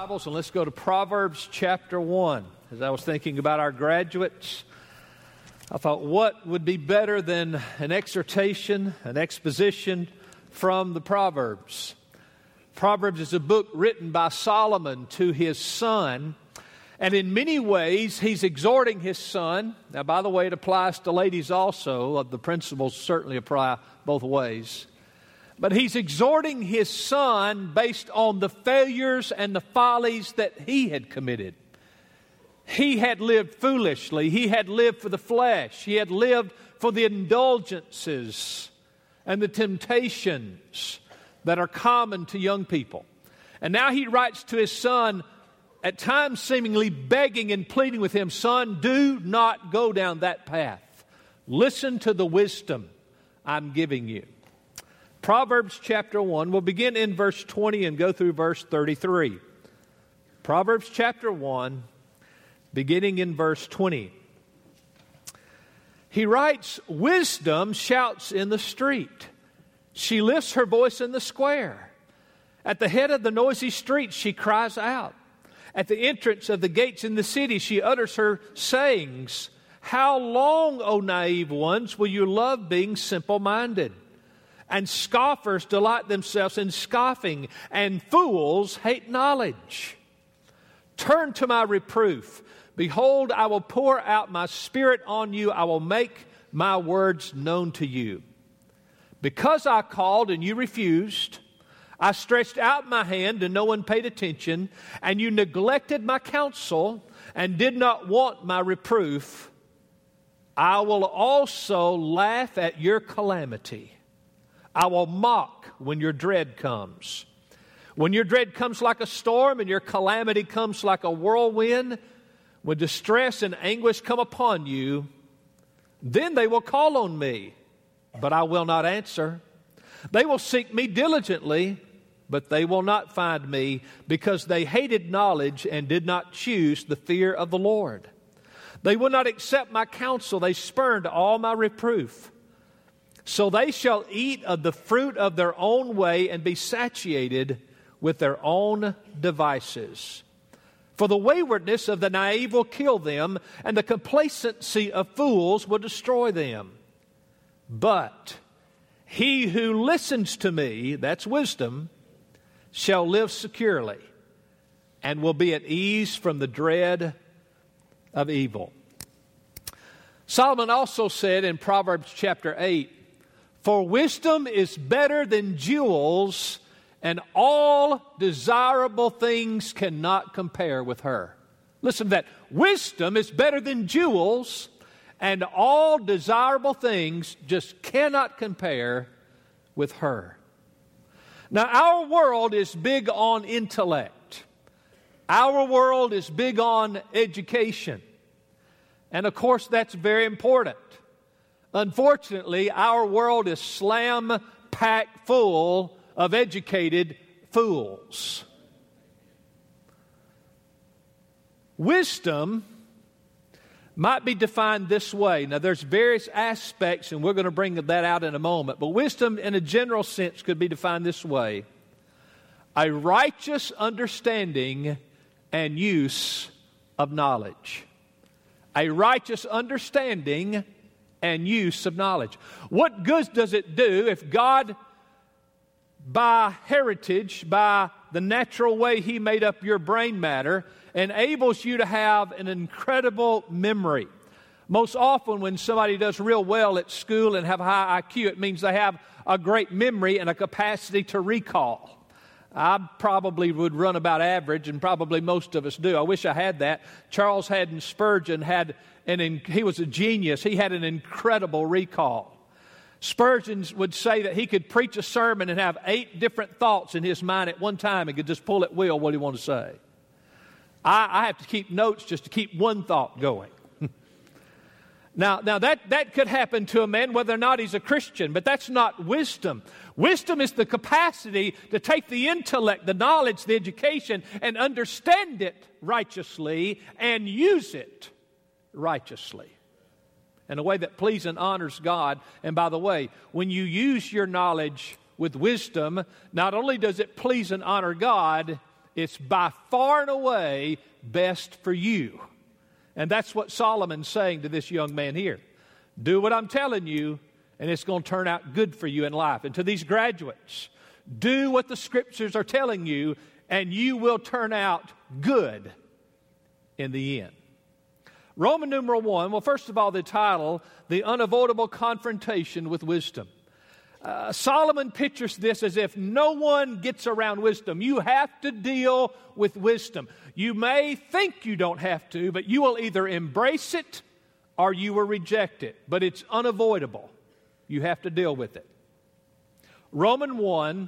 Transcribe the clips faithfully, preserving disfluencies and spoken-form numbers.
Bibles and let's go to Proverbs chapter one. As I was thinking about our graduates, I thought, what would be better than an exhortation, an exposition from the Proverbs? Proverbs is a book written by Solomon to his son, and in many ways he's exhorting his son. Now, by the way, it applies to ladies also. The principles certainly apply both ways. But he's exhorting his son based on the failures and the follies that he had committed. He had lived foolishly. He had lived for the flesh. He had lived for the indulgences and the temptations that are common to young people. And now he writes to his son, at times seemingly begging and pleading with him, son, do not go down that path. Listen to the wisdom I'm giving you. Proverbs chapter one, we'll begin in verse twenty and go through verse thirty-three. Proverbs chapter one, beginning in verse twenty. He writes, wisdom shouts in the street. She lifts her voice in the square. At the head of the noisy street, she cries out. At the entrance of the gates in the city, she utters her sayings. How long, O naive ones, will you love being simple-minded? And scoffers delight themselves in scoffing, and fools hate knowledge. Turn to my reproof. Behold, I will pour out my spirit on you. I will make my words known to you. Because I called and you refused, I stretched out my hand and no one paid attention, and you neglected my counsel and did not want my reproof, I will also laugh at your calamity. I will mock when your dread comes. When your dread comes like a storm and your calamity comes like a whirlwind, when distress and anguish come upon you, then they will call on me, but I will not answer. They will seek me diligently, but they will not find me, because they hated knowledge and did not choose the fear of the Lord. They will not accept my counsel. They spurned all my reproof. So they shall eat of the fruit of their own way and be satiated with their own devices. For the waywardness of the naive will kill them, and the complacency of fools will destroy them. But he who listens to me, that's wisdom, shall live securely and will be at ease from the dread of evil. Solomon also said in Proverbs chapter eight, for wisdom is better than jewels, and all desirable things cannot compare with her. Listen to that. Wisdom is better than jewels, and all desirable things just cannot compare with her. Now, our world is big on intellect. Our world is big on education. And of course, that's very important. Unfortunately, our world is slam-packed full of educated fools. Wisdom might be defined this way. Now, there's various aspects, and we're going to bring that out in a moment. But wisdom, in a general sense, could be defined this way. A righteous understanding and use of knowledge. A righteous understanding and use of knowledge. What good does it do if God, by heritage, by the natural way He made up your brain matter, enables you to have an incredible memory? Most often when somebody does real well at school and have a high I Q, it means they have a great memory and a capacity to recall. I probably would run about average, and probably most of us do. I wish I had that. Charles Haddon Spurgeon had an, he was a genius. He had an incredible recall. Spurgeon would say that he could preach a sermon and have eight different thoughts in his mind at one time and could just pull at will what he wanted to say. I, I have to keep notes just to keep one thought going. Now, now that, that could happen to a man whether or not he's a Christian, but that's not wisdom. Wisdom is the capacity to take the intellect, the knowledge, the education, and understand it righteously and use it righteously in a way that pleases and honors God. And by the way, when you use your knowledge with wisdom, not only does it please and honor God, it's by far and away best for you. And that's what Solomon's saying to this young man here. Do what I'm telling you, and it's going to turn out good for you in life. And to these graduates, do what the Scriptures are telling you, and you will turn out good in the end. Roman numeral one, well, first of all, the title, The Unavoidable Confrontation with Wisdom. Uh, Solomon pictures this as if no one gets around wisdom. You have to deal with wisdom. You may think you don't have to, but you will either embrace it or you will reject it. But it's unavoidable. You have to deal with it. Roman one,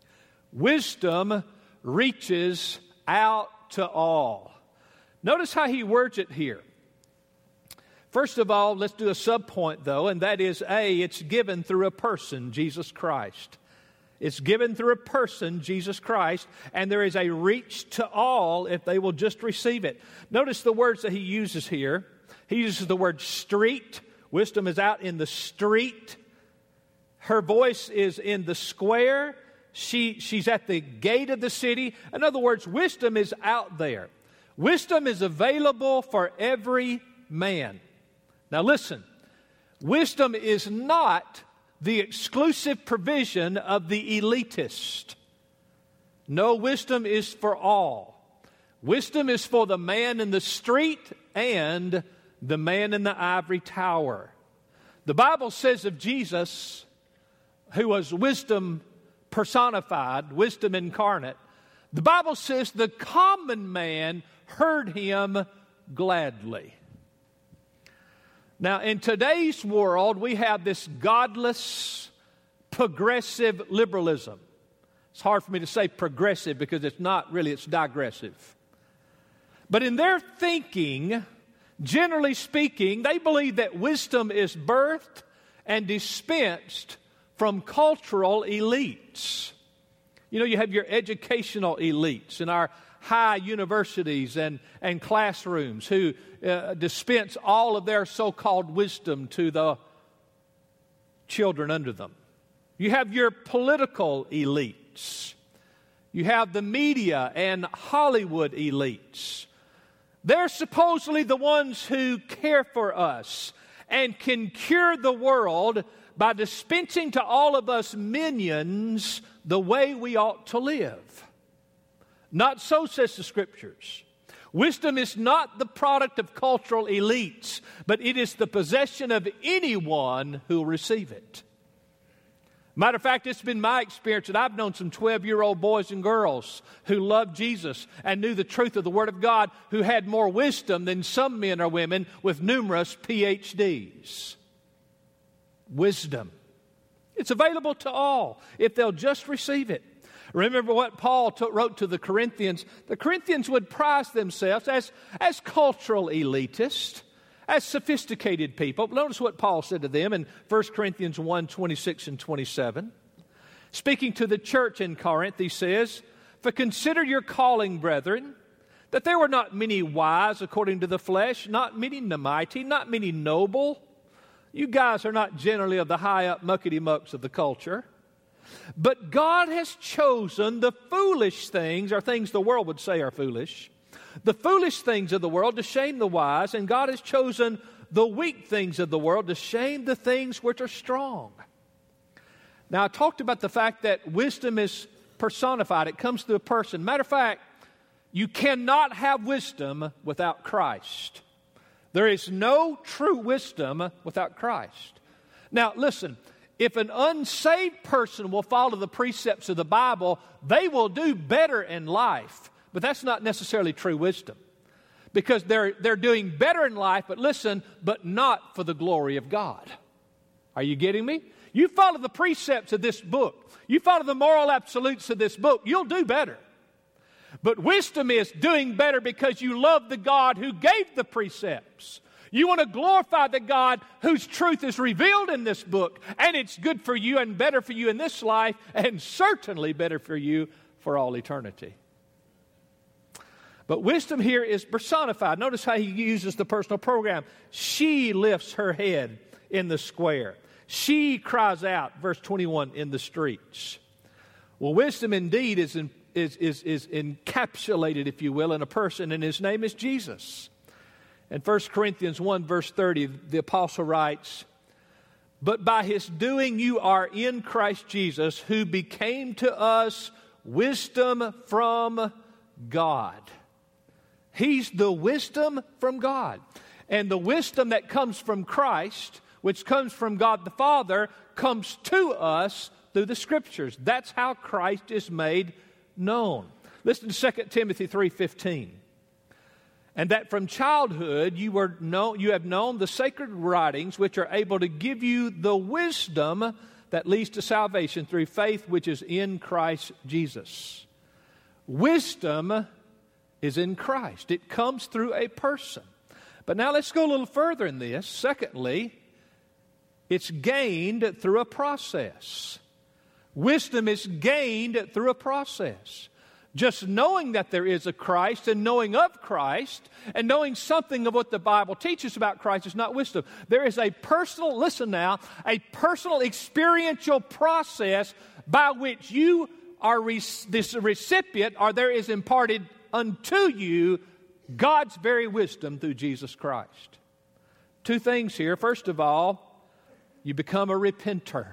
wisdom reaches out to all. Notice how he words it here. First of all, let's do a subpoint, though, and that is, A, it's given through a person, Jesus Christ. It's given through a person, Jesus Christ, and there is a reach to all if they will just receive it. Notice the words that he uses here. He uses the word street. Wisdom is out in the street. Her voice is in the square. She, she's at the gate of the city. In other words, wisdom is out there. Wisdom is available for every man. Now listen, wisdom is not the exclusive provision of the elitist. No, wisdom is for all. Wisdom is for the man in the street and the man in the ivory tower. The Bible says of Jesus, who was wisdom personified, wisdom incarnate, the Bible says the common man heard him gladly. Now, in today's world, we have this godless, progressive liberalism. It's hard for me to say progressive because it's not really, it's digressive. But in their thinking, generally speaking, they believe that wisdom is birthed and dispensed from cultural elites. You know, you have your educational elites in our high universities and, and classrooms who uh, dispense all of their so-called wisdom to the children under them. You have your political elites. You have the media and Hollywood elites. They're supposedly the ones who care for us and can cure the world by dispensing to all of us minions the way we ought to live. Not so, says the Scriptures. Wisdom is not the product of cultural elites, but it is the possession of anyone who will receive it. Matter of fact, it's been my experience that I've known some twelve-year-old boys and girls who loved Jesus and knew the truth of the Word of God, who had more wisdom than some men or women with numerous P H Ds. Wisdom. It's available to all if they'll just receive it. Remember what Paul t- wrote to the Corinthians. The Corinthians would prize themselves as, as cultural elitists, as sophisticated people. Notice what Paul said to them in First Corinthians one, twenty-six and twenty-seven. Speaking to the church in Corinth, he says, "For consider your calling, brethren, that there were not many wise according to the flesh, not many mighty, not many noble. You guys are not generally of the high-up muckety-mucks of the culture. But God has chosen the foolish things, or things the world would say are foolish, the foolish things of the world to shame the wise, and God has chosen the weak things of the world to shame the things which are strong." Now, I talked about the fact that wisdom is personified. It comes through a person. Matter of fact, you cannot have wisdom without Christ. There is no true wisdom without Christ. Now, listen. If an unsaved person will follow the precepts of the Bible, they will do better in life. But that's not necessarily true wisdom. Because they're, they're doing better in life, but listen, but not for the glory of God. Are you getting me? You follow the precepts of this book. You follow the moral absolutes of this book. You'll do better. But wisdom is doing better because you love the God who gave the precepts. You want to glorify the God whose truth is revealed in this book, and it's good for you and better for you in this life, and certainly better for you for all eternity. But wisdom here is personified. Notice how he uses the personal program. She lifts her head in the square. She cries out, verse twenty-one, in the streets. Well, wisdom indeed is in, is, is, is encapsulated, if you will, in a person, and his name is Jesus. In First Corinthians one, verse thirty, the apostle writes, "But by his doing you are in Christ Jesus, who became to us wisdom from God." He's the wisdom from God. And the wisdom that comes from Christ, which comes from God the Father, comes to us through the Scriptures. That's how Christ is made known. Listen to Second Timothy three fifteen. "And that from childhood you were know, you have known the sacred writings, which are able to give you the wisdom that leads to salvation through faith which is in Christ Jesus." Wisdom is in Christ. It comes through a person. But now let's go a little further in this. Secondly, it's gained through a process. Wisdom is gained through a process. Just knowing that there is a Christ and knowing of Christ and knowing something of what the Bible teaches about Christ is not wisdom. There is a personal, listen now, a personal experiential process by which you are re- this recipient, or there is imparted unto you God's very wisdom through Jesus Christ. Two things here. First of all, you become a repenter.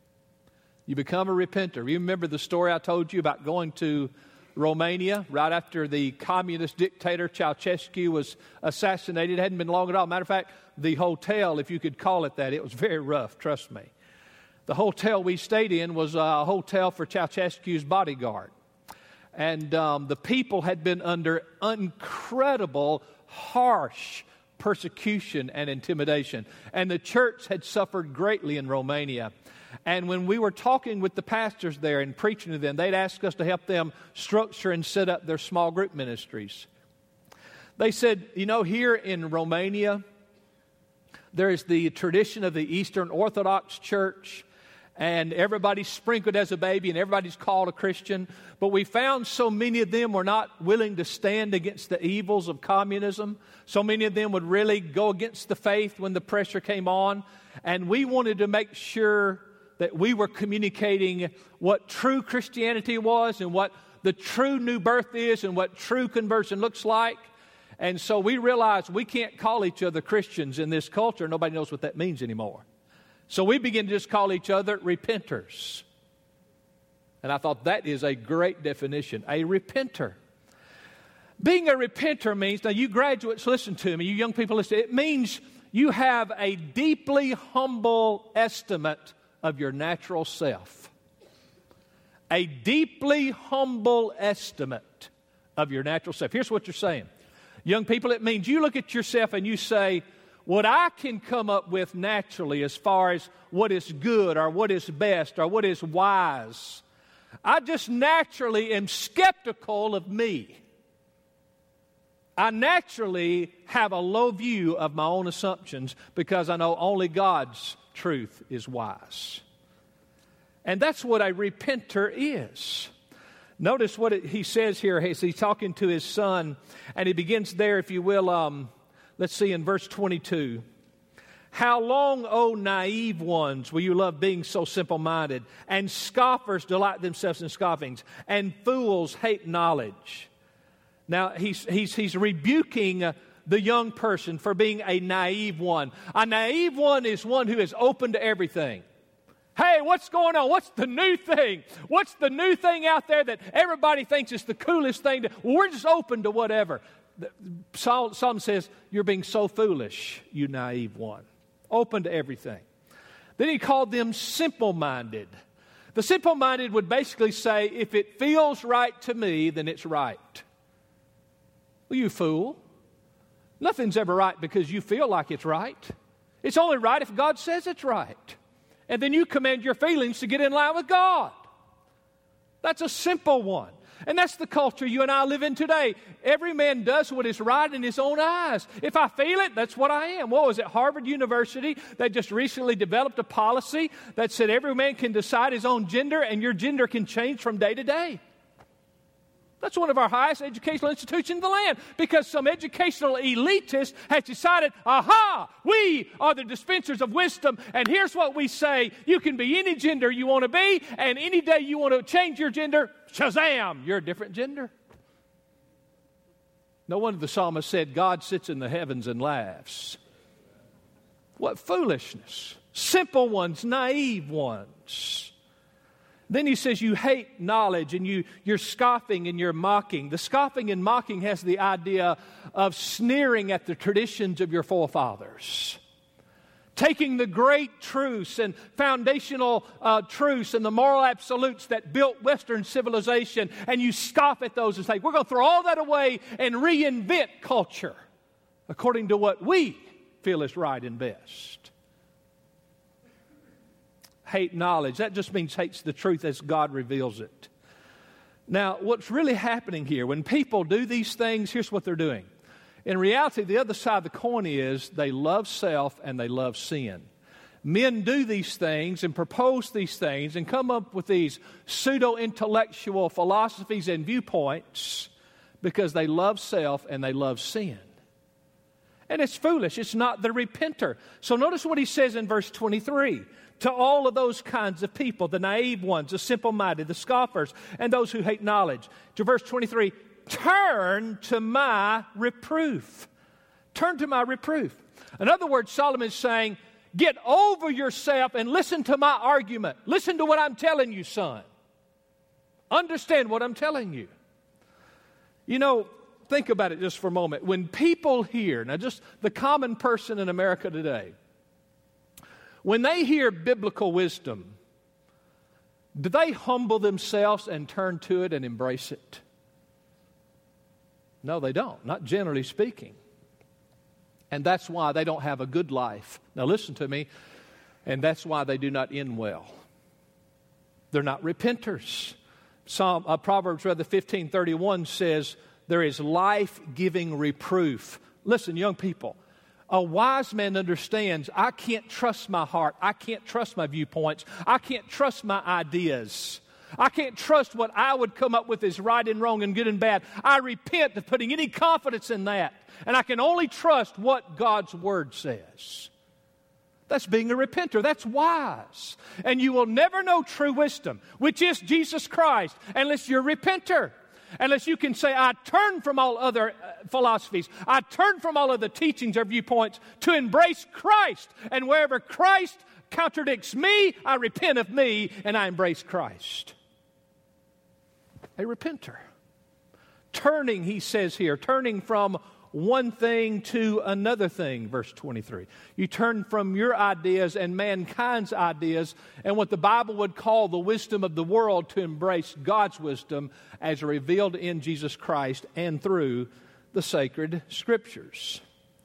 You become a repenter. You remember the story I told you about going to Romania right after the communist dictator Ceausescu was assassinated? It hadn't been long at all. Matter of fact, the hotel, if you could call it that, it was very rough, trust me. The hotel we stayed in was a hotel for Ceausescu's bodyguard. And um, the people had been under incredible, harsh persecution and intimidation. And the church had suffered greatly in Romania. And when we were talking with the pastors there and preaching to them, they'd ask us to help them structure and set up their small group ministries. They said, you know, here in Romania, there is the tradition of the Eastern Orthodox Church, and everybody's sprinkled as a baby, and everybody's called a Christian. But we found so many of them were not willing to stand against the evils of communism. So many of them would really go against the faith when the pressure came on. And we wanted to make sure that we were communicating what true Christianity was and what the true new birth is and what true conversion looks like. And so we realized we can't call each other Christians in this culture. Nobody knows what that means anymore. So we began to just call each other repenters. And I thought that is a great definition, a repenter. Being a repenter means, now you graduates listen to me, you young people listen, it means you have a deeply humble estimate of your natural self. A deeply humble estimate of your natural self. Here's what you're saying. Young people, it means you look at yourself and you say, what I can come up with naturally as far as what is good or what is best or what is wise, I just naturally am skeptical of me. I naturally have a low view of my own assumptions because I know only God's truth is wise. And that's what a repenter is. Notice what it, he says here as he's talking to his son, and he begins there, if you will, um, let's see in verse twenty-two. How long, O naive ones, will you love being so simple-minded? And scoffers delight themselves in scoffings, and fools hate knowledge. Now, he's, he's, he's rebuking uh, the young person for being a naive one. A naive one is one who is open to everything. Hey, what's going on? What's the new thing? What's the new thing out there that everybody thinks is the coolest thing? To, well, we're just open to whatever. Psalm, Psalm says, you're being so foolish, you naive one. Open to everything. Then he called them simple-minded. The simple-minded would basically say, if it feels right to me, then it's right. Well, you fool. Nothing's ever right because you feel like it's right. It's only right if God says it's right. And then you command your feelings to get in line with God. That's a simple one. And that's the culture you and I live in today. Every man does what is right in his own eyes. If I feel it, that's what I am. What was it? Harvard University, they just recently developed a policy that said every man can decide his own gender and your gender can change from day to day. That's one of our highest educational institutions in the land because some educational elitist has decided, aha, we are the dispensers of wisdom, and here's what we say. You can be any gender you want to be, and any day you want to change your gender, shazam, you're a different gender. No wonder the psalmist said, God sits in the heavens and laughs. What foolishness. Simple ones, naive ones. Then he says you hate knowledge and you, you're scoffing and you're mocking. The scoffing and mocking has the idea of sneering at the traditions of your forefathers. Taking the great truths and foundational uh, truths and the moral absolutes that built Western civilization, and you scoff at those and say, we're going to throw all that away and reinvent culture according to what we feel is right and best. Hate knowledge. That just means hates the truth as God reveals it. Now, what's really happening here, when people do these things, here's what they're doing. In reality, the other side of the coin is they love self and they love sin. Men do these things and propose these things and come up with these pseudo-intellectual philosophies and viewpoints because they love self and they love sin. And it's foolish. It's not the repenter. So notice what he says in verse twenty-three. To all of those kinds of people, the naive ones, the simple-minded, the scoffers, and those who hate knowledge. To verse twenty-three, turn to my reproof. Turn to my reproof. In other words, Solomon is saying, get over yourself and listen to my argument. Listen to what I'm telling you, son. Understand what I'm telling you. You know, think about it just for a moment. When people hear, now just the common person in America today, when they hear biblical wisdom, do they humble themselves and turn to it and embrace it? No, they don't, not generally speaking. And that's why they don't have a good life. Now listen to me, and that's why they do not end well. They're not repenters. Psalm, uh, Proverbs rather fifteen thirty-one says, there is life-giving reproof. Listen, young people. A wise man understands, I can't trust my heart. I can't trust my viewpoints. I can't trust my ideas. I can't trust what I would come up with is right and wrong and good and bad. I repent of putting any confidence in that. And I can only trust what God's Word says. That's being a repenter. That's wise. And you will never know true wisdom, which is Jesus Christ, unless you're a repenter. Unless you can say, I turn from all other uh, philosophies. I turn from all other teachings or viewpoints to embrace Christ. And wherever Christ contradicts me, I repent of me and I embrace Christ. A repenter. Turning, he says here, turning from one thing to another thing, verse twenty-three. You turn from your ideas and mankind's ideas and what the Bible would call the wisdom of the world to embrace God's wisdom as revealed in Jesus Christ and through the sacred Scriptures.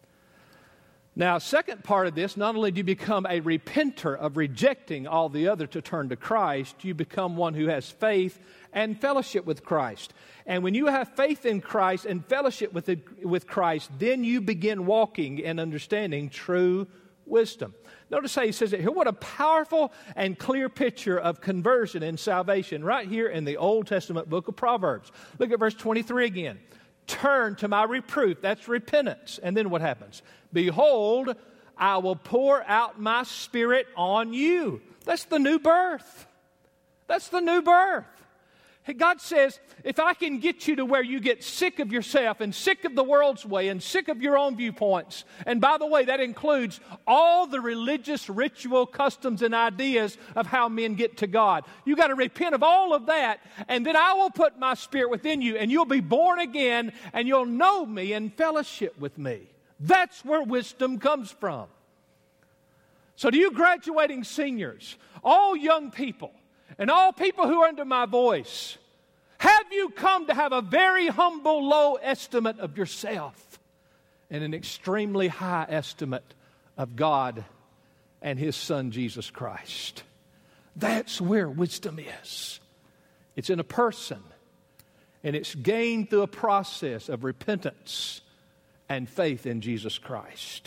Now, second part of this, not only do you become a repenter of rejecting all the other to turn to Christ, you become one who has faith and fellowship with Christ. And when you have faith in Christ and fellowship with, it, with Christ, then you begin walking and understanding true wisdom. Notice how he says it here. What a powerful and clear picture of conversion and salvation right here in the Old Testament book of Proverbs. Look at verse twenty-three again. Turn to my reproof. That's repentance. And then what happens? Behold, I will pour out my Spirit on you. That's the new birth. That's the new birth. God says, if I can get you to where you get sick of yourself and sick of the world's way and sick of your own viewpoints, and by the way, that includes all the religious ritual customs and ideas of how men get to God. You got to repent of all of that, and then I will put my Spirit within you, and you'll be born again, and you'll know me and fellowship with me. That's where wisdom comes from. So to you graduating seniors, all young people, and all people who are under my voice, have you come to have a very humble, low estimate of yourself and an extremely high estimate of God and His Son, Jesus Christ? That's where wisdom is. It's in a person, and it's gained through a process of repentance and faith in Jesus Christ.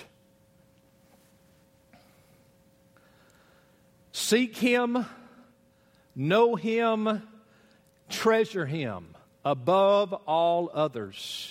Seek Him, know Him, treasure Him, above all others.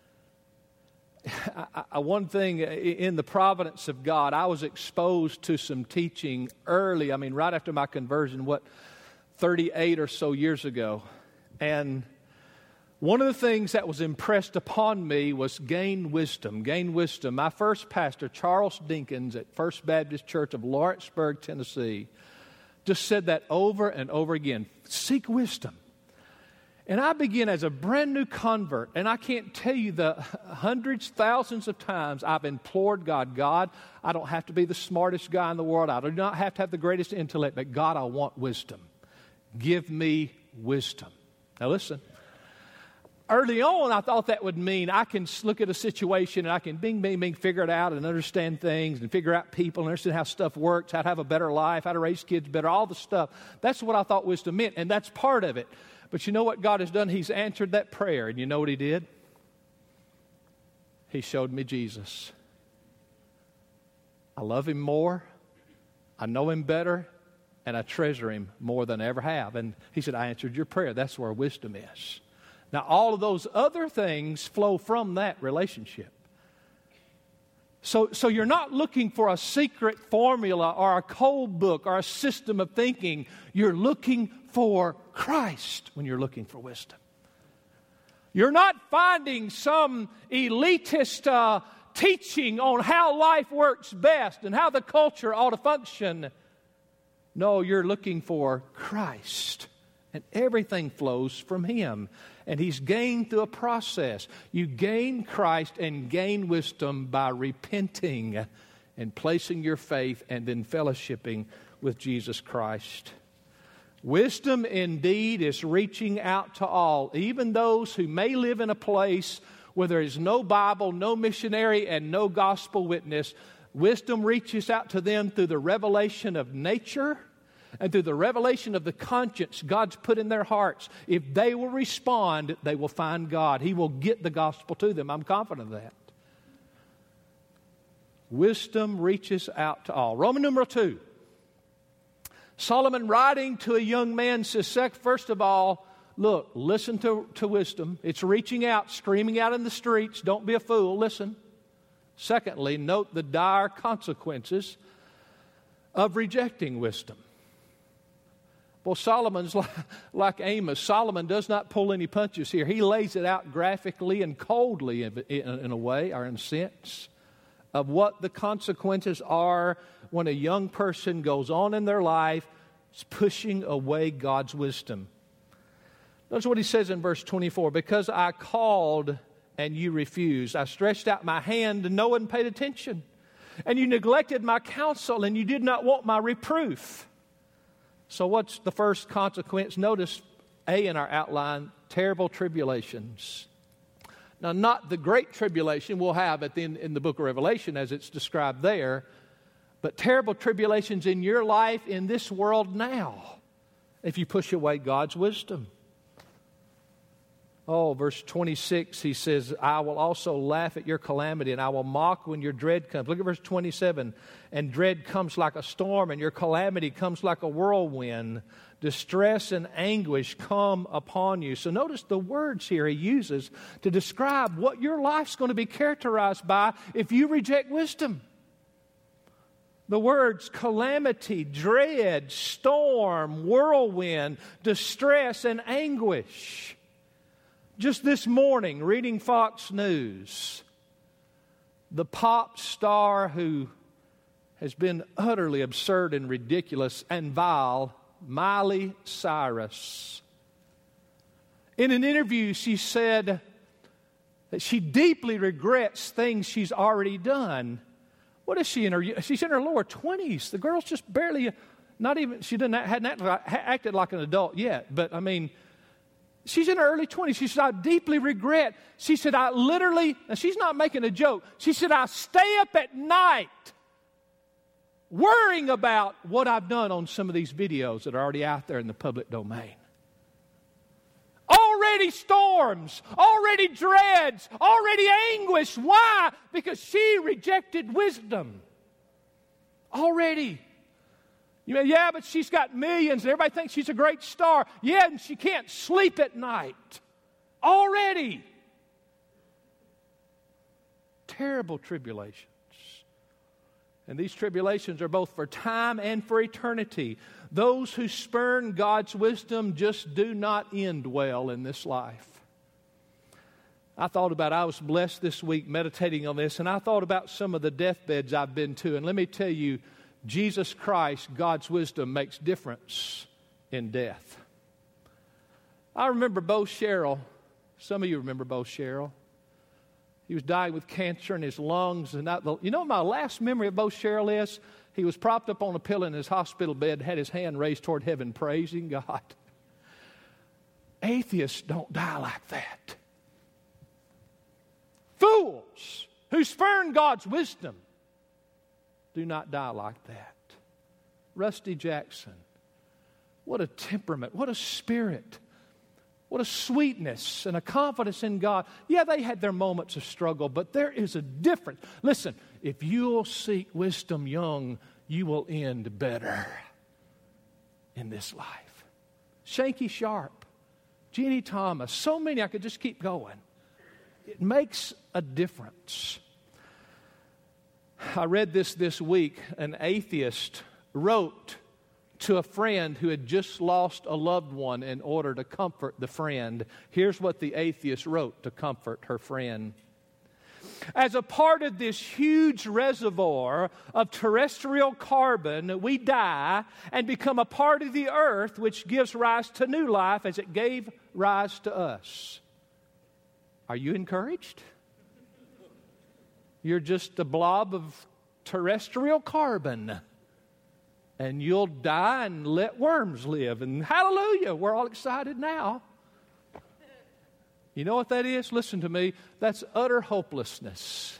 I, I, one thing, in the providence of God, I was exposed to some teaching early, I mean, right after my conversion, what, thirty-eight or so years ago. And one of the things that was impressed upon me was gain wisdom, gain wisdom. My first pastor, Charles Dinkins at First Baptist Church of Lawrenceburg, Tennessee, just said that over and over again, seek wisdom. And I began as a brand new convert, and I can't tell you the hundreds, thousands of times I've implored God, God, I don't have to be the smartest guy in the world. I do not have to have the greatest intellect, but God, I want wisdom. Give me wisdom. Now listen, early on I thought that would mean I can look at a situation and I can bing, bing, bing, figure it out and understand things and figure out people and understand how stuff works, how to have a better life, how to raise kids better, all the stuff. That's what I thought wisdom meant, and that's part of it. But you know what God has done? He's answered that prayer. And you know what He did? He showed me Jesus. I love Him more. I know Him better. And I treasure Him more than I ever have. And He said, I answered your prayer. That's where wisdom is. Now, all of those other things flow from that relationship. So, so you're not looking for a secret formula or a code book or a system of thinking. You're looking for Christ when you're looking for wisdom. You're not finding some elitist uh, teaching on how life works best and how the culture ought to function. No, you're looking for Christ. And everything flows from Him. And He's gained through a process. You gain Christ and gain wisdom by repenting and placing your faith and then fellowshipping with Jesus Christ. Wisdom indeed is reaching out to all, even those who may live in a place where there is no Bible, no missionary, and no gospel witness. Wisdom reaches out to them through the revelation of nature and through the revelation of the conscience God's put in their hearts. If they will respond, they will find God. He will get the gospel to them. I'm confident of that. Wisdom reaches out to all. Roman numeral two. Solomon, writing to a young man, says, first of all, look, listen to, to wisdom. It's reaching out, screaming out in the streets. Don't be a fool. Listen. Secondly, note the dire consequences of rejecting wisdom. Well, Solomon's like, like Amos. Solomon does not pull any punches here. He lays it out graphically and coldly in, in, in a way, or in a sense, of what the consequences are when a young person goes on in their life pushing away God's wisdom. Notice what he says in verse twenty-four. Because I called and you refused. I stretched out my hand and no one paid attention. And you neglected my counsel and you did not want my reproof. So what's the first consequence? Notice A in our outline, terrible tribulations. Now, not the great tribulation we'll have at the end, in the book of Revelation as it's described there, but terrible tribulations in your life in this world now if you push away God's wisdom. Oh, verse twenty-six, he says, I will also laugh at your calamity and I will mock when your dread comes. Look at verse twenty-seven. And dread comes like a storm and your calamity comes like a whirlwind. Distress and anguish come upon you. So notice the words here he uses to describe what your life's going to be characterized by if you reject wisdom. The words calamity, dread, storm, whirlwind, distress, and anguish. Just this morning, reading Fox News, the pop star who has been utterly absurd and ridiculous and vile, Miley Cyrus. In an interview, she said that she deeply regrets things she's already done. What is she in her? She's in her lower twenties. The girl's just barely, not even, she didn't, hadn't acted like, acted like an adult yet. But I mean, she's in her early twenties. She said, I deeply regret. She said, I literally, and she's not making a joke. She said, I stay up at night worrying about what I've done on some of these videos that are already out there in the public domain. Already storms, already dreads, already anguish. Why? Because she rejected wisdom. Already. You mean, yeah, but she's got millions and everybody thinks she's a great star. Yeah, and she can't sleep at night already. Terrible tribulations. And these tribulations are both for time and for eternity. Those who spurn God's wisdom just do not end well in this life. I thought about, I was blessed this week meditating on this, and I thought about some of the deathbeds I've been to. And let me tell you, Jesus Christ, God's wisdom, makes difference in death. I remember Bo Sherrill. Some of you remember Bo Sherrill. He was dying with cancer in his lungs. And I, you know what my last memory of Bo Sherrill is? He was propped up on a pillow in his hospital bed, had his hand raised toward heaven, praising God. Atheists don't die like that. Fools who spurn God's wisdom do not die like that. Rusty Jackson. What a temperament. What a spirit. What a sweetness and a confidence in God. Yeah, they had their moments of struggle, but there is a difference. Listen, if you'll seek wisdom young, you will end better in this life. Shanky Sharp, Jeannie Thomas, so many, I could just keep going. It makes a difference. I read this this week. An atheist wrote to a friend who had just lost a loved one in order to comfort the friend. Here's what the atheist wrote to comfort her friend. As a part of this huge reservoir of terrestrial carbon, we die and become a part of the earth, which gives rise to new life as it gave rise to us. Are you encouraged? You're just a blob of terrestrial carbon. And you'll die and let worms live. And hallelujah, we're all excited now. You know what that is? Listen to me. That's utter hopelessness.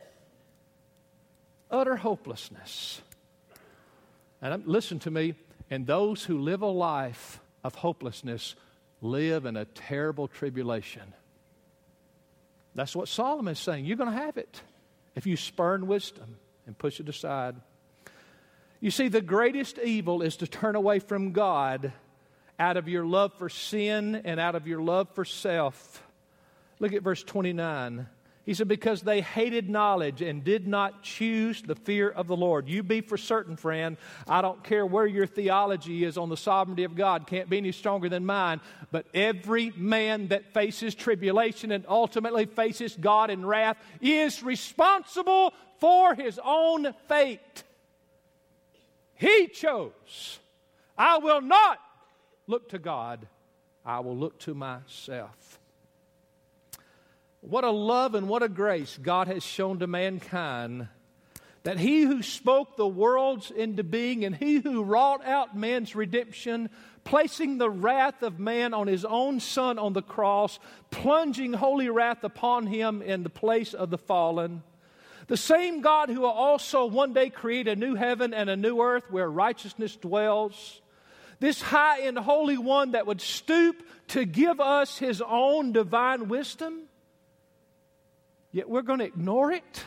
Utter hopelessness. And listen to me. And those who live a life of hopelessness live in a terrible tribulation. That's what Solomon is saying. You're going to have it if you spurn wisdom and push it aside. You see, the greatest evil is to turn away from God out of your love for sin and out of your love for self. Look at verse twenty-nine. He said, because they hated knowledge and did not choose the fear of the Lord. You be for certain, friend. I don't care where your theology is on the sovereignty of God. Can't be any stronger than mine. But every man that faces tribulation and ultimately faces God in wrath is responsible for his own fate. He chose. I will not look to God. I will look to myself. What a love and what a grace God has shown to mankind, that He who spoke the worlds into being and He who wrought out man's redemption, placing the wrath of man on His own Son on the cross, plunging holy wrath upon Him in the place of the fallen. The same God who will also one day create a new heaven and a new earth where righteousness dwells. This high and holy one that would stoop to give us His own divine wisdom. Yet we're going to ignore it,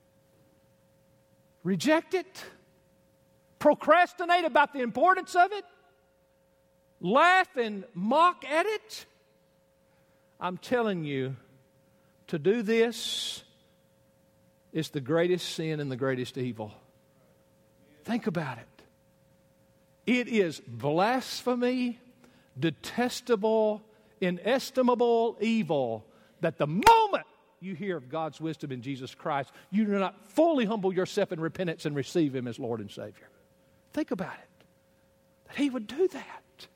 reject it, procrastinate about the importance of it, laugh and mock at it. I'm telling you, to do this is the greatest sin and the greatest evil. Think about it. It is blasphemy, detestable, inestimable evil that the moment you hear of God's wisdom in Jesus Christ, you do not fully humble yourself in repentance and receive Him as Lord and Savior. Think about it. That He would do that.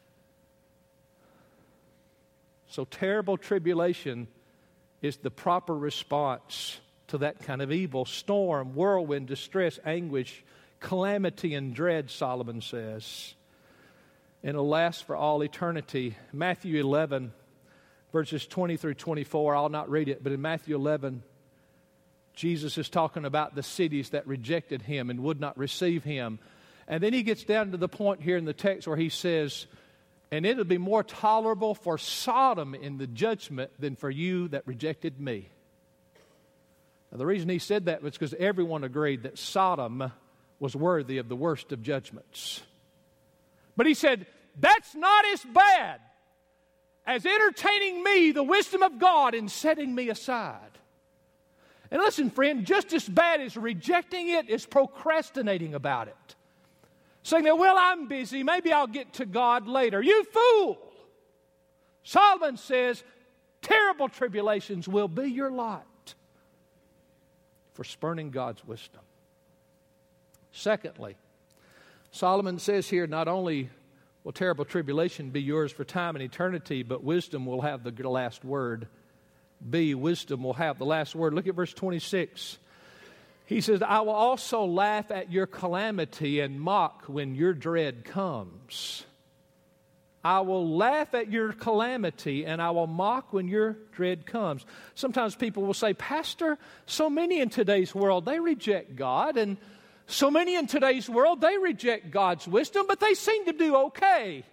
So terrible tribulation is the proper response to that kind of evil. Storm, whirlwind, distress, anguish, calamity, and dread, Solomon says. And it'll last for all eternity. Matthew eleven, verses twenty through twenty-four, I'll not read it, but in Matthew eleven, Jesus is talking about the cities that rejected Him and would not receive Him. And then He gets down to the point here in the text where He says, and it'll be more tolerable for Sodom in the judgment than for you that rejected Me. Now, the reason He said that was because everyone agreed that Sodom was worthy of the worst of judgments. But He said, that's not as bad as entertaining me the wisdom of God and setting me aside. And listen, friend, just as bad as rejecting it is procrastinating about it. Saying that, well, I'm busy, maybe I'll get to God later. You fool! Solomon says, terrible tribulations will be your lot for spurning God's wisdom. Secondly, Solomon says here, not only will terrible tribulation be yours for time and eternity, but wisdom will have the last word. B, wisdom will have the last word. Look at verse twenty-six. He says, I will also laugh at your calamity and mock when your dread comes. I will laugh at your calamity and I will mock when your dread comes. Sometimes people will say, Pastor, so many in today's world, they reject God, and so many in today's world, they reject God's wisdom, but they seem to do okay.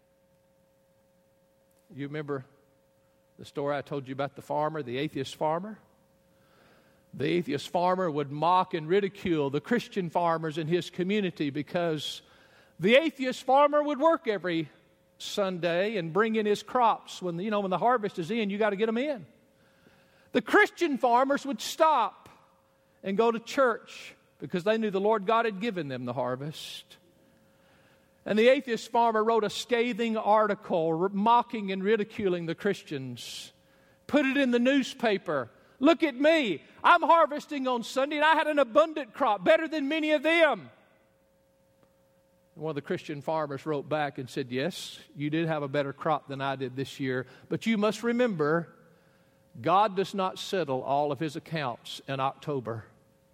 You remember the story I told you about the farmer, the atheist farmer? The atheist farmer would mock and ridicule the Christian farmers in his community because the atheist farmer would work every Sunday and bring in his crops. When the, you know, when the harvest is in, you got to get them in. The Christian farmers would stop and go to church because they knew the Lord God had given them the harvest. And the atheist farmer wrote a scathing article mocking and ridiculing the Christians. Put it in the newspaper. Look at me. I'm harvesting on Sunday and I had an abundant crop, better than many of them. And one of the Christian farmers wrote back and said, yes, you did have a better crop than I did this year, but you must remember, God does not settle all of His accounts in October.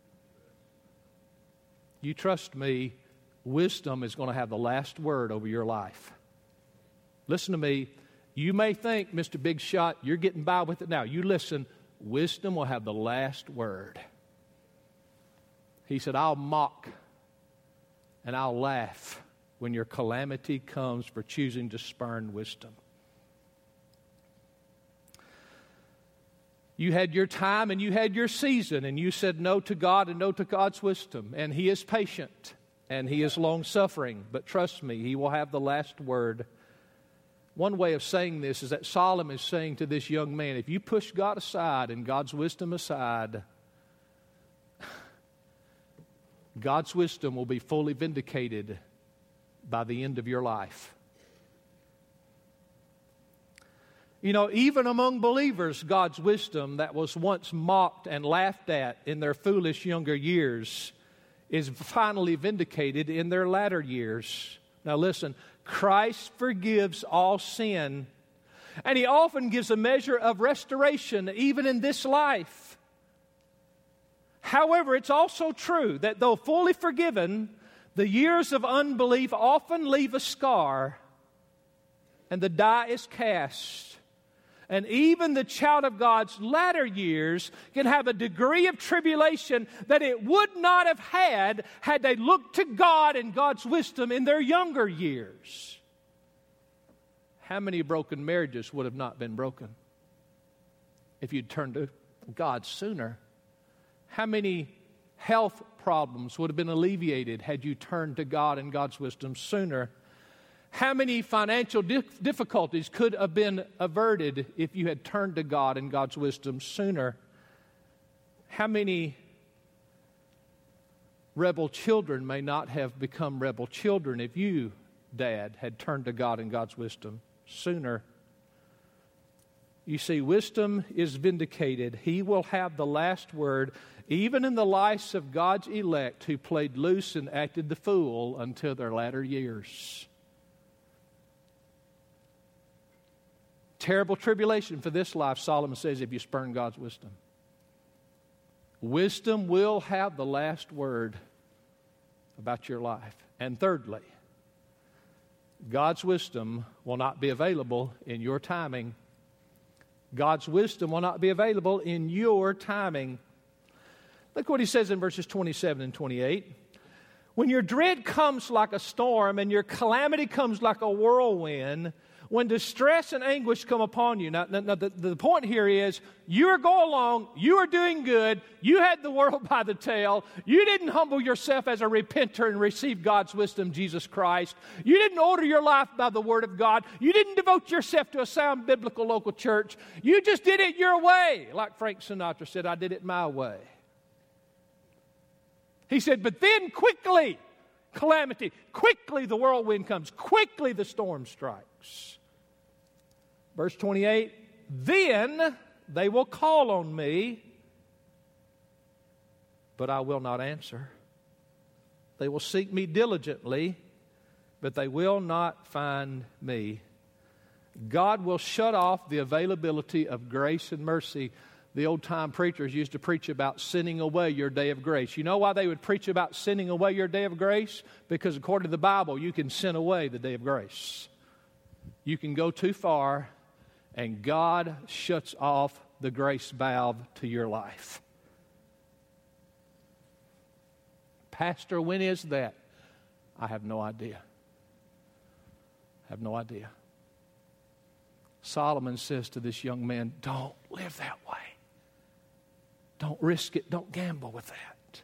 You trust me, wisdom is going to have the last word over your life. Listen to me. You may think, Mister Big Shot, you're getting by with it now. You listen, wisdom will have the last word. He said, I'll mock and I'll laugh when your calamity comes for choosing to spurn wisdom. You had your time and you had your season, and you said no to God and no to God's wisdom. And He is patient and He is long-suffering. But trust me, He will have the last word. One way of saying this is that Solomon is saying to this young man, if you push God aside and God's wisdom aside, God's wisdom will be fully vindicated by the end of your life. You know, even among believers, God's wisdom that was once mocked and laughed at in their foolish younger years is finally vindicated in their latter years. Now listen, Christ forgives all sin, and He often gives a measure of restoration even in this life. However, it's also true that though fully forgiven, the years of unbelief often leave a scar, and the die is cast. And even the child of God's latter years can have a degree of tribulation that it would not have had had they looked to God and God's wisdom in their younger years. How many broken marriages would have not been broken if you'd turned to God sooner? How many health problems would have been alleviated had you turned to God and God's wisdom sooner? How many financial dif- difficulties could have been averted if you had turned to God and God's wisdom sooner? How many rebel children may not have become rebel children if you, Dad, had turned to God and God's wisdom sooner? You see, wisdom is vindicated. He will have the last word, even in the lives of God's elect who played loose and acted the fool until their latter years. Terrible tribulation for this life, Solomon says, if you spurn God's wisdom. Wisdom will have the last word about your life. And thirdly, God's wisdom will not be available in your timing. God's wisdom will not be available in your timing. Look what he says in verses twenty-seven and twenty-eight. When your dread comes like a storm and your calamity comes like a whirlwind, When distress and anguish come upon you. Now, now the, the point here is, you are going along, you are doing good, you had the world by the tail, you didn't humble yourself as a repenter and receive God's wisdom, Jesus Christ. You didn't order your life by the Word of God. You didn't devote yourself to a sound biblical local church. You just did it your way. Like Frank Sinatra said, I did it my way. He said, but then quickly, calamity, quickly the whirlwind comes, quickly the storm strikes. Verse twenty-eight, then they will call on me, but I will not answer. They will seek me diligently, but they will not find me. God will shut off the availability of grace and mercy. The old-time preachers used to preach about sending away your day of grace. You know why they would preach about sending away your day of grace? Because according to the Bible, you can send away the day of grace. You can go too far, and God shuts off the grace valve to your life. Pastor, when is that? I have no idea. I have no idea. Solomon says to this young man, don't live that way. Don't risk it. Don't gamble with that.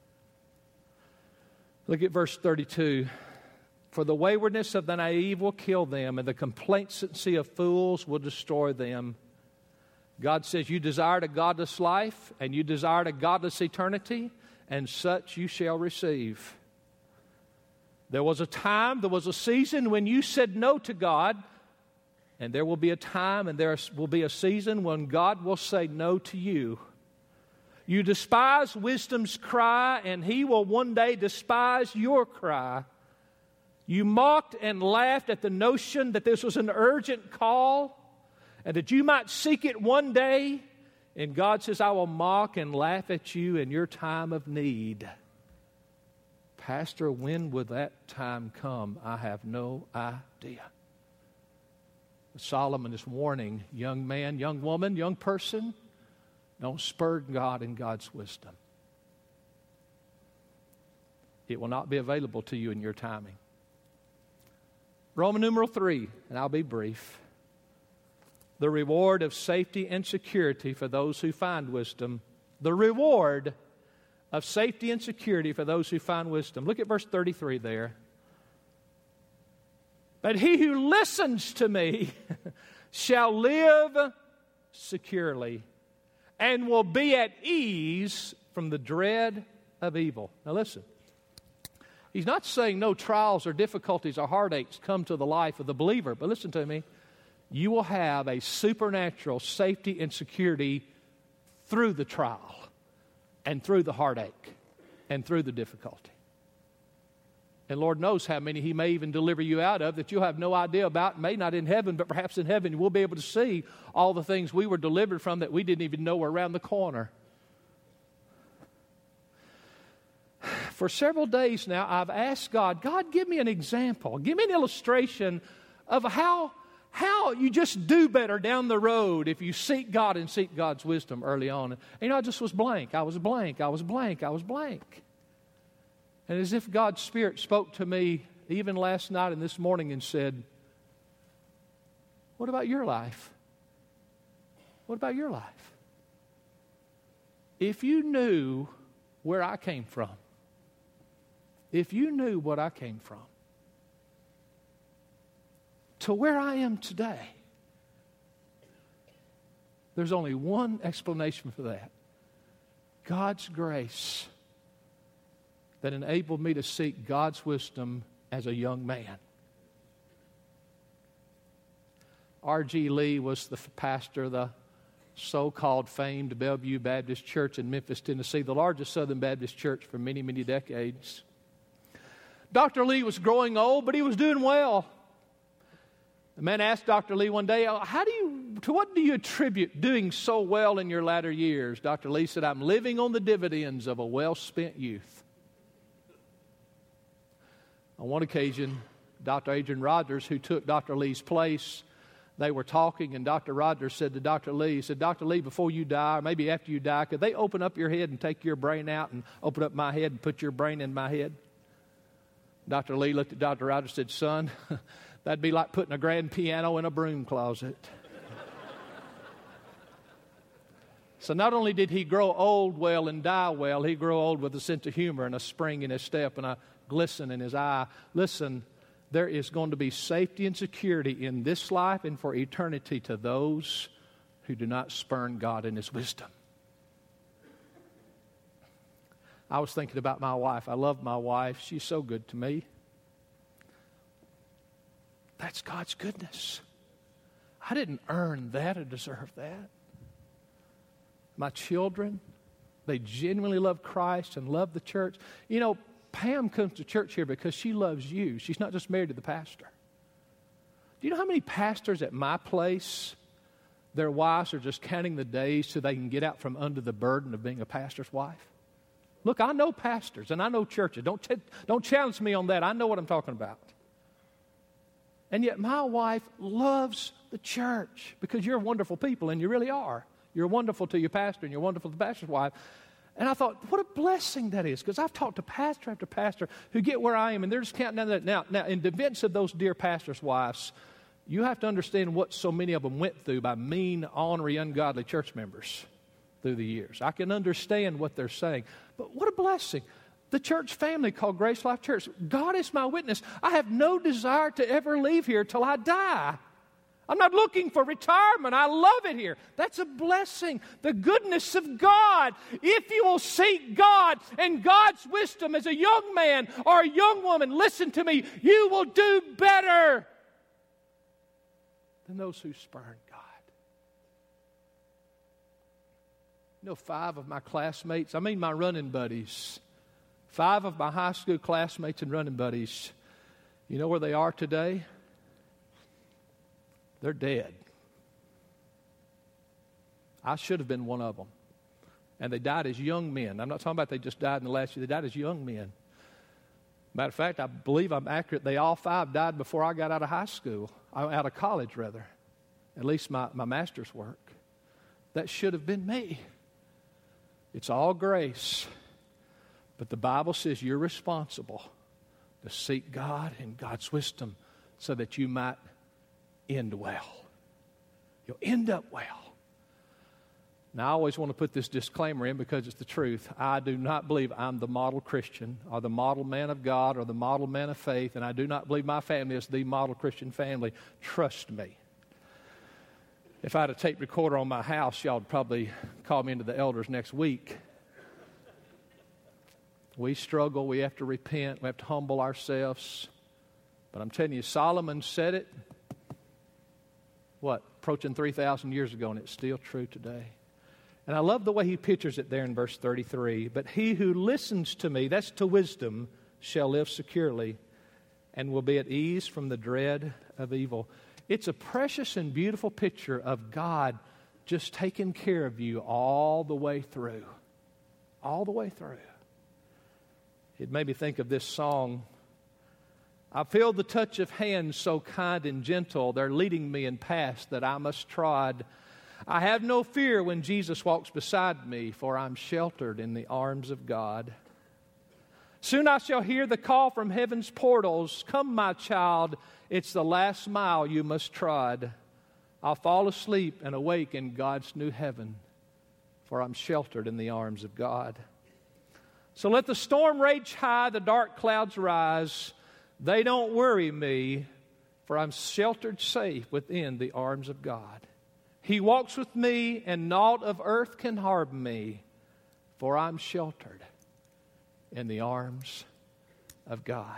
Look at verse thirty-two. For the waywardness of the naive will kill them, and the complacency of fools will destroy them. God says, you desired a godless life, and you desired a godless eternity, and such you shall receive. There was a time, there was a season when you said no to God, and there will be a time and there will be a season when God will say no to you. You despise wisdom's cry, and he will one day despise your cry. You mocked and laughed at the notion that this was an urgent call and that you might seek it one day. And God says, I will mock and laugh at you in your time of need. Pastor, when will that time come? I have no idea. Solomon is warning, young man, young woman, young person, don't spurn God in God's wisdom. It will not be available to you in your timing. Roman numeral three, and I'll be brief. The reward of safety and security for those who find wisdom. The reward of safety and security for those who find wisdom. Look at verse thirty-three there. But he who listens to me shall live securely and will be at ease from the dread of evil. Now listen. He's not saying no trials or difficulties or heartaches come to the life of the believer. But listen to me. You will have a supernatural safety and security through the trial and through the heartache and through the difficulty. And Lord knows how many he may even deliver you out of that you'll have no idea about, may not in heaven, but perhaps in heaven we'll be able to see all the things we were delivered from that we didn't even know were around the corner. For several days now, I've asked God, God, give me an example. Give me an illustration of how, how you just do better down the road if you seek God and seek God's wisdom early on. And, you know, I just was blank. I was blank. I was blank. I was blank. And as if God's Spirit spoke to me even last night and this morning and said, what about your life? What about your life? If you knew where I came from, if you knew what I came from, to where I am today, there's only one explanation for that. God's grace that enabled me to seek God's wisdom as a young man. R G Lee was the pastor of the so-called famed Bellevue Baptist Church in Memphis, Tennessee, the largest Southern Baptist church for many, many decades. Doctor Lee was growing old, but he was doing well. The man asked Doctor Lee one day, how do you, to what do you attribute doing so well in your latter years? Doctor Lee said, I'm living on the dividends of a well-spent youth. On one occasion, Doctor Adrian Rogers, who took Doctor Lee's place, they were talking, and Doctor Rogers said to Doctor Lee, he said, Doctor Lee, before you die, or maybe after you die, could they open up your head and take your brain out and open up my head and put your brain in my head? Doctor Lee looked at Doctor Rogers and said, son, That'd be like putting a grand piano in a broom closet. So not only did he grow old well and die well, he grew old with a sense of humor and a spring in his step and a glisten in his eye. Listen, there is going to be safety and security in this life and for eternity to those who do not spurn God and His wisdom. I was thinking about my wife. I love my wife. She's so good to me. That's God's goodness. I didn't earn that or deserve that. My children, they genuinely love Christ and love the church. You know, Pam comes to church here because she loves you. She's not just married to the pastor. Do you know how many pastors at my place, their wives are just counting the days so they can get out from under the burden of being a pastor's wife? Look, I know pastors and I know churches. Don't, t- don't challenge me on that. I know what I'm talking about. And yet my wife loves the church because you're wonderful people, and you really are. You're wonderful to your pastor, and you're wonderful to the pastor's wife. And I thought, what a blessing that is, because I've talked to pastor after pastor who get where I am, and they're just counting down that. Now, now, in defense of those dear pastors' wives, you have to understand what so many of them went through by mean, ornery, ungodly church members through the years. I can understand what they're saying. But what a blessing. The church family called Grace Life Church, God is my witness. I have no desire to ever leave here till I die. I'm not looking for retirement. I love it here. That's a blessing. The goodness of God. If you will seek God and God's wisdom as a young man or a young woman, listen to me, you will do better than those who spurn God. You know, five of my classmates, I mean my running buddies, five of my high school classmates and running buddies, you know where they are today? They're dead. I should have been one of them. And they died as young men. I'm not talking about they just died in the last year. They died as young men. Matter of fact, I believe I'm accurate. They all five died before I got out of high school. Out of college, rather. At least my, my master's work. That should have been me. It's all grace. But the Bible says you're responsible to seek God and God's wisdom so that you might end well. You'll end up well. Now, I always want to put this disclaimer in because it's the truth. I do not believe I'm the model Christian or the model man of God or the model man of faith, and I do not believe my family is the model Christian family. Trust me. If I had a tape recorder on my house, y'all would probably call me into the elders next week. We struggle. We have to repent. We have to humble ourselves. But I'm telling you, Solomon said it, what, approaching three thousand years ago, and it's still true today. And I love the way he pictures it there in verse thirty-three. But he who listens to me, that's to wisdom, shall live securely and will be at ease from the dread of evil. It's a precious and beautiful picture of God just taking care of you all the way through. All the way through. It made me think of this song. I feel the touch of hands so kind and gentle. They're leading me in paths that I must trod. I have no fear when Jesus walks beside me, for I'm sheltered in the arms of God. Soon I shall hear the call from heaven's portals. Come, my child, it's the last mile you must trod. I'll fall asleep and awake in God's new heaven, for I'm sheltered in the arms of God. So let the storm rage high, the dark clouds rise. They don't worry me, for I'm sheltered safe within the arms of God. He walks with me, and naught of earth can harm me, for I'm sheltered in the arms of God.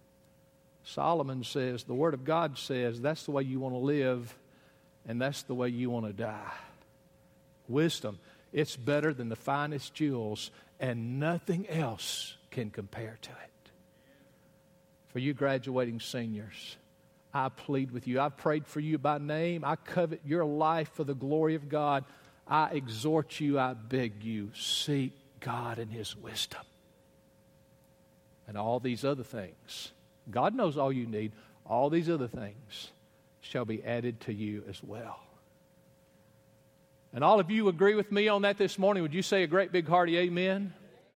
Solomon says, the Word of God says, that's the way you want to live, and that's the way you want to die. Wisdom, it's better than the finest jewels, and nothing else can compare to it. For you graduating seniors, I plead with you. I've prayed for you by name. I covet your life for the glory of God. I exhort you, I beg you, seek God and His wisdom. And all these other things, God knows all you need. All these other things shall be added to you as well. And all of you agree with me on that this morning. Would you say a great big hearty amen?